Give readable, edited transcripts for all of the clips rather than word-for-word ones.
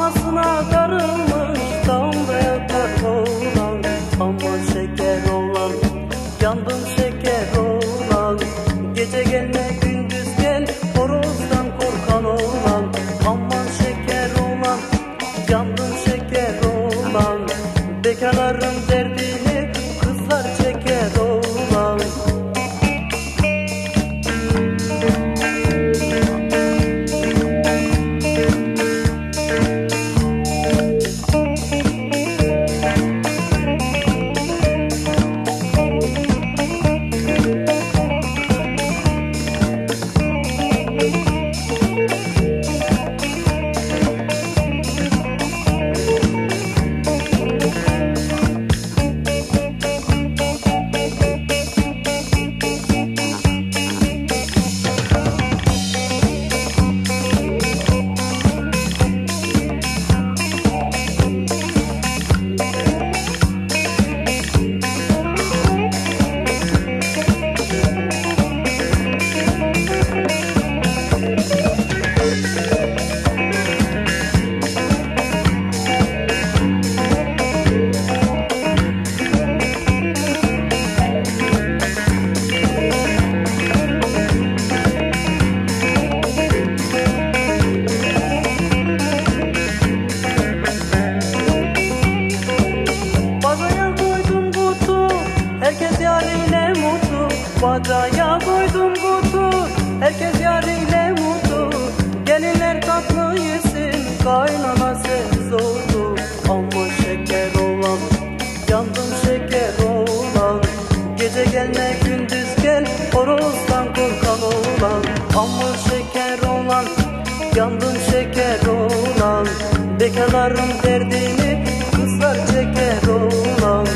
Anasına darılmış dağında yatar oğlan. Aman şeker oğlan, yandım şeker oğlan. Gece gelme gündüz gel, horozdan korkan oğlan. Aman şeker oğlan, yandım şeker oğlan. Bekarların derdini kızlar çeker oğlan. Bacaya koydum kutu, herkes yariyle mutlu. Gelinler tatlı yesin, kaynana sensiz oldu. Aman şeker oğlan, yandım şeker oğlan. Gece gelme gündüz gel, horozdan korkan oğlan. Aman şeker oğlan, yandım şeker oğlan. Bekarların derdini kızlar çeker oğlan.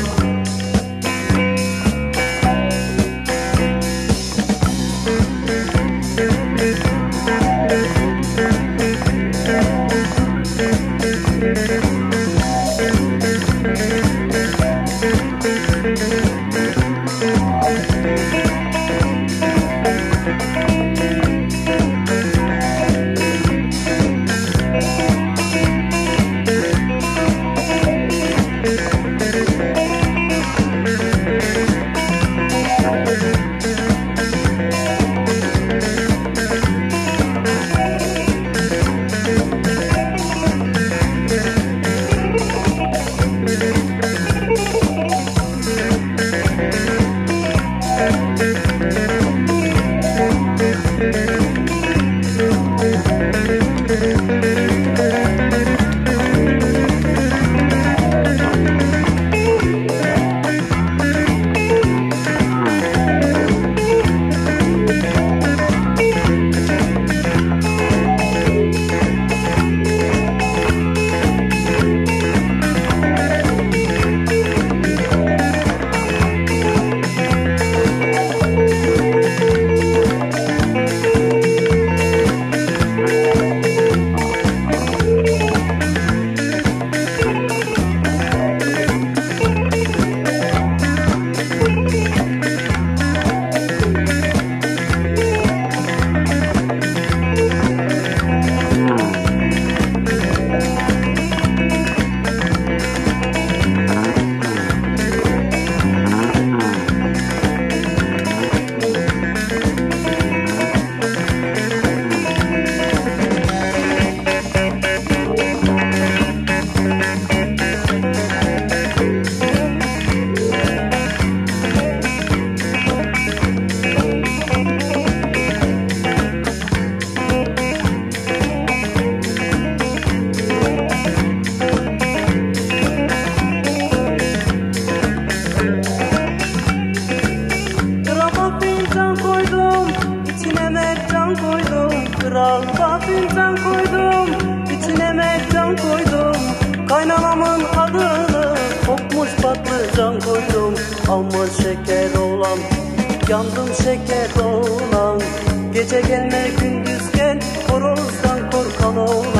Kralda fincan koydum, içine mercan koydum. Kaynanamın adını kokmuş patlıcan koydum. Aman şeker oğlan, yandım şeker oğlan. Gece gelme gündüz gel, horozdan korkan oğlan.